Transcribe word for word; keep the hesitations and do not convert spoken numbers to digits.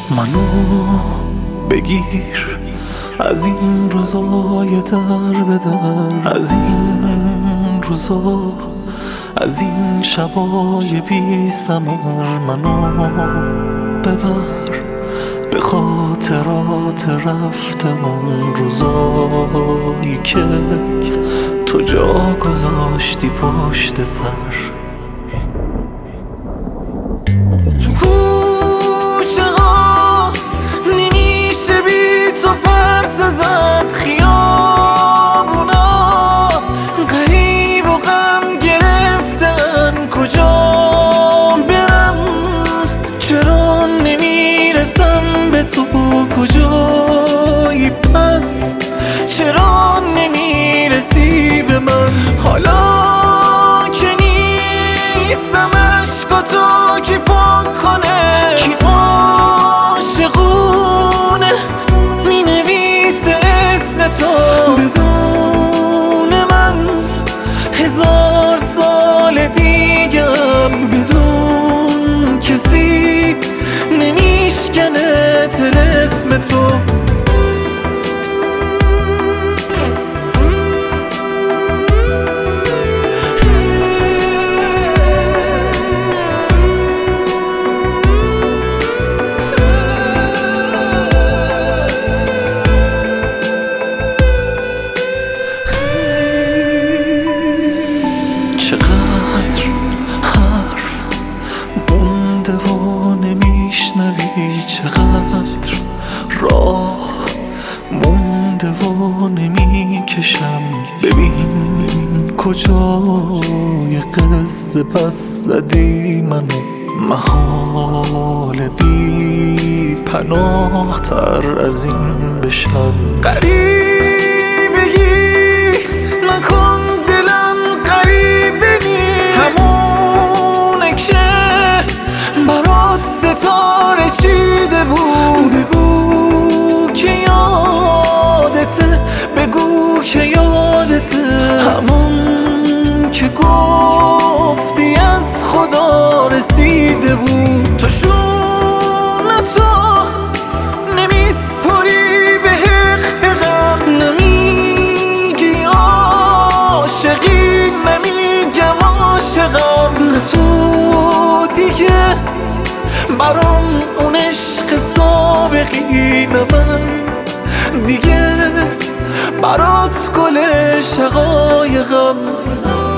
منو بگیر از این روزای در به در، از این روزا، از این شبای بی ثمر. منو ببر به خاطرات رفته اون روزایی که تو جا گذاشتی پشت سر. تو کوچه ها نمیشه بی تو پرسه زد، خیابونا غریب و غم گرفتن. کجا برم چرا نمیرسم به تو؟ کجایی پس چرا نمیرسی به من؟ حالا که نیستم عشقاتو کی پاک کنه؟ کی عاشقونه مینویسه اسم تو بدون من؟ هزار سال دیگم بدون کسی نمیشکنه طلسم تو. چقدر حرف مونده و نمیشنوی، چقدر راه مونده و نمیکشم. ببین کجای قصه پس زدی منو، محال بی پناه تر از این بشم. غریبگی نکن دلم غریبه نی، همونه که برات ستاره چیده بود. بگو که یادته، بگو که یادته، همون که گفتی از خدا رسیده بود. تو شونه تو نمیسپری به حقم، نمیگی عاشقی، نمیگم عاشقم. نه تو دیگه برام اون عشق سابقی، نه من دیگه برات گل شقایقم.